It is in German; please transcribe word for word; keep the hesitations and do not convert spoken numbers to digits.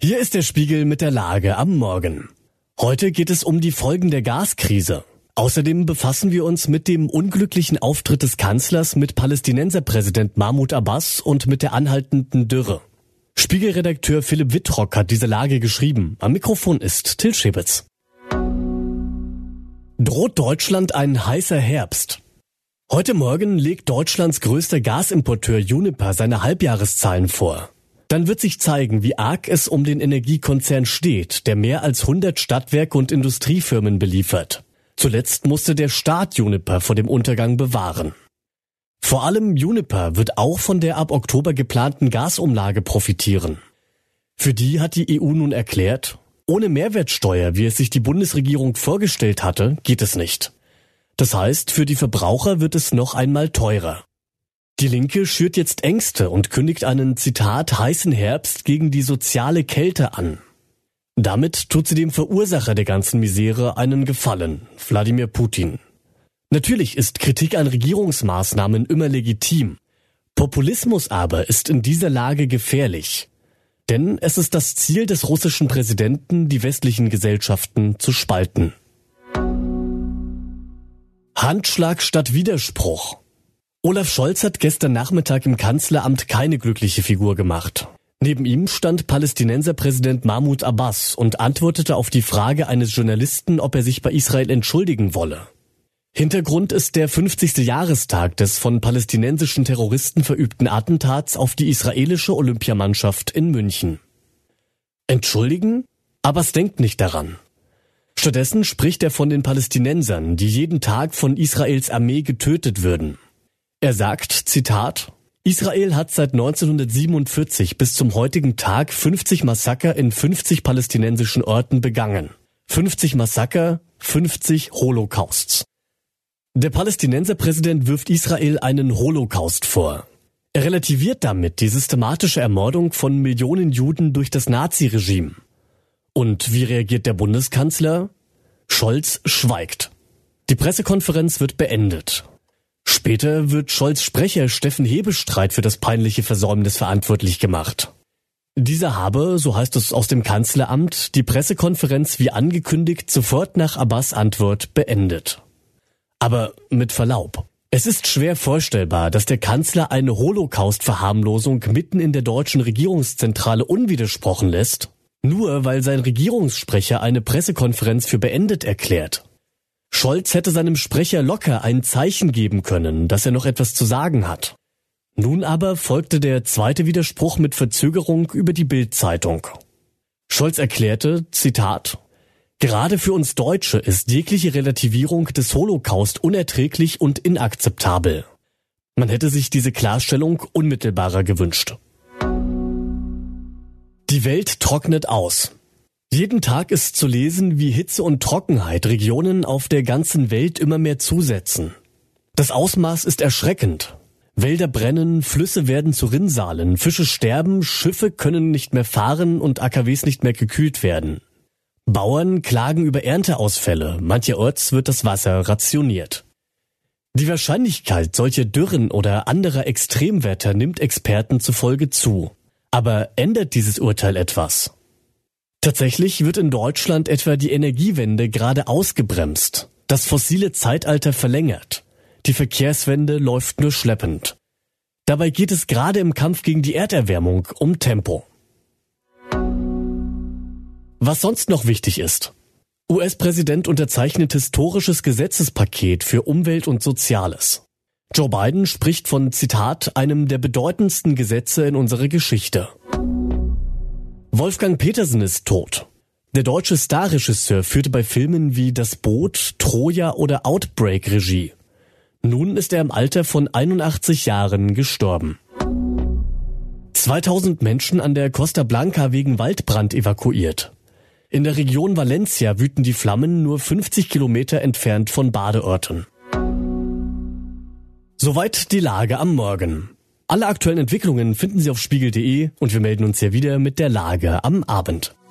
Hier ist der Spiegel mit der Lage am Morgen. Heute geht es um die Folgen der Gaskrise. Außerdem befassen wir uns mit dem unglücklichen Auftritt des Kanzlers mit Palästinenserpräsident Mahmoud Abbas und mit der anhaltenden Dürre. Spiegelredakteur Philipp Wittrock hat diese Lage geschrieben. Am Mikrofon ist Till Schäbitz. Droht Deutschland ein heißer Herbst? Heute Morgen legt Deutschlands größter Gasimporteur Uniper seine Halbjahreszahlen vor. Dann wird sich zeigen, wie arg es um den Energiekonzern steht, der mehr als hundert Stadtwerke und Industriefirmen beliefert. Zuletzt musste der Staat Uniper vor dem Untergang bewahren. Vor allem Uniper wird auch von der ab Oktober geplanten Gasumlage profitieren. Für die hat die E U nun erklärt, ohne Mehrwertsteuer, wie es sich die Bundesregierung vorgestellt hatte, geht es nicht. Das heißt, für die Verbraucher wird es noch einmal teurer. Die Linke schürt jetzt Ängste und kündigt einen, Zitat, heißen Herbst gegen die soziale Kälte an. Damit tut sie dem Verursacher der ganzen Misere einen Gefallen, Wladimir Putin. Natürlich ist Kritik an Regierungsmaßnahmen immer legitim. Populismus aber ist in dieser Lage gefährlich. Denn es ist das Ziel des russischen Präsidenten, die westlichen Gesellschaften zu spalten. Handschlag statt Widerspruch. Olaf Scholz hat gestern Nachmittag im Kanzleramt keine glückliche Figur gemacht. Neben ihm stand Palästinenserpräsident Mahmoud Abbas und antwortete auf die Frage eines Journalisten, ob er sich bei Israel entschuldigen wolle. Hintergrund ist der fünfzigste Jahrestag des von palästinensischen Terroristen verübten Attentats auf die israelische Olympiamannschaft in München. Entschuldigen? Abbas denkt nicht daran. Stattdessen spricht er von den Palästinensern, die jeden Tag von Israels Armee getötet würden. Er sagt, Zitat, Israel hat seit neunzehnhundertsiebenundvierzig bis zum heutigen Tag fünfzig Massaker in fünfzig palästinensischen Orten begangen. fünfzig Massaker, fünfzig Holocausts. Der Palästinenserpräsident wirft Israel einen Holocaust vor. Er relativiert damit die systematische Ermordung von Millionen Juden durch das Naziregime. Und wie reagiert der Bundeskanzler? Scholz schweigt. Die Pressekonferenz wird beendet. Später wird Scholz' Sprecher Steffen Hebestreit für das peinliche Versäumnis verantwortlich gemacht. Dieser habe, so heißt es aus dem Kanzleramt, die Pressekonferenz wie angekündigt sofort nach Abbas' Antwort beendet. Aber mit Verlaub, es ist schwer vorstellbar, dass der Kanzler eine Holocaust-Verharmlosung mitten in der deutschen Regierungszentrale unwidersprochen lässt, nur weil sein Regierungssprecher eine Pressekonferenz für beendet erklärt. Scholz hätte seinem Sprecher locker ein Zeichen geben können, dass er noch etwas zu sagen hat. Nun aber folgte der zweite Widerspruch mit Verzögerung über die Bild-Zeitung. Scholz erklärte, Zitat, gerade für uns Deutsche ist jegliche Relativierung des Holocaust unerträglich und inakzeptabel. Man hätte sich diese Klarstellung unmittelbarer gewünscht. Die Welt trocknet aus. Jeden Tag ist zu lesen, wie Hitze und Trockenheit Regionen auf der ganzen Welt immer mehr zusetzen. Das Ausmaß ist erschreckend. Wälder brennen, Flüsse werden zu Rinnsalen, Fische sterben, Schiffe können nicht mehr fahren und A K Ws nicht mehr gekühlt werden. Bauern klagen über Ernteausfälle, mancherorts wird das Wasser rationiert. Die Wahrscheinlichkeit solcher Dürren oder anderer Extremwetter nimmt Experten zufolge zu. Aber ändert dieses Urteil etwas? Tatsächlich wird in Deutschland etwa die Energiewende gerade ausgebremst, das fossile Zeitalter verlängert. Die Verkehrswende läuft nur schleppend. Dabei geht es gerade im Kampf gegen die Erderwärmung um Tempo. Was sonst noch wichtig ist. U S-Präsident unterzeichnet historisches Gesetzespaket für Umwelt und Soziales. Joe Biden spricht von, Zitat, einem der bedeutendsten Gesetze in unserer Geschichte. Wolfgang Petersen ist tot. Der deutsche Starregisseur führte bei Filmen wie Das Boot, Troja oder Outbreak Regie. Nun ist er im Alter von einundachtzig Jahren gestorben. zweitausend Menschen an der Costa Blanca wegen Waldbrand evakuiert. In der Region Valencia wüten die Flammen nur fünfzig Kilometer entfernt von Badeorten. Soweit die Lage am Morgen. Alle aktuellen Entwicklungen finden Sie auf spiegel punkt de und wir melden uns hier wieder mit der Lage am Abend.